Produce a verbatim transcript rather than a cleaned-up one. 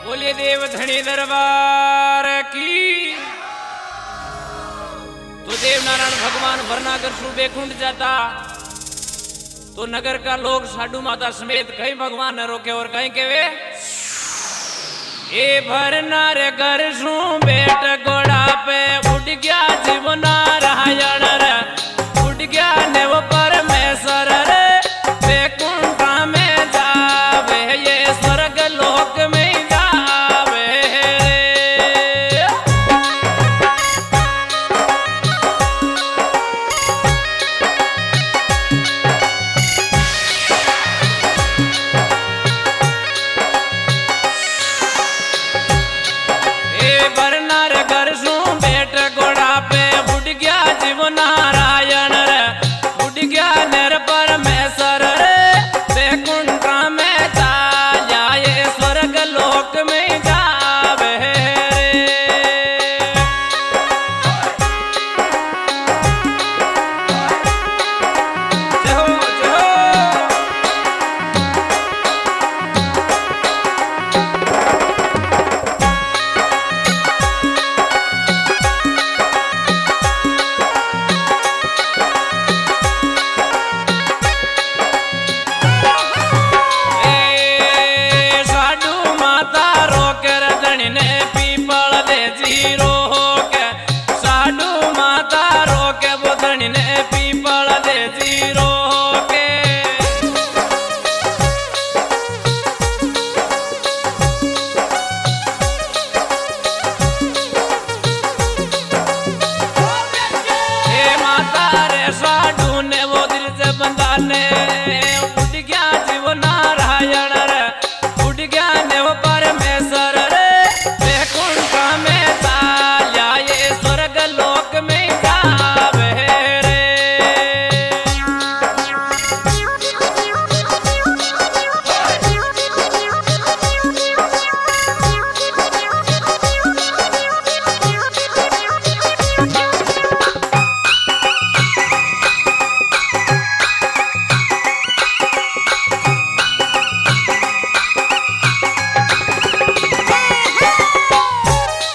बोलिए देव धनी दरबार की। तो देव नारायण भगवान भरनागर सु बेकुंठ जाता तो नगर का लोग साधु माता समेत कई भगवान ने रोके और कहीं केवे ए भरनार घर सु बेट घोड़ा पे उड़ गया जीव नारायण रे उड़ गया ने वो परमेश्वर रे बेकुंठ में जावे ये स्वर्ग लोक में नारायण रे उड़ गया नर परमेश्वर रे बेकुंठ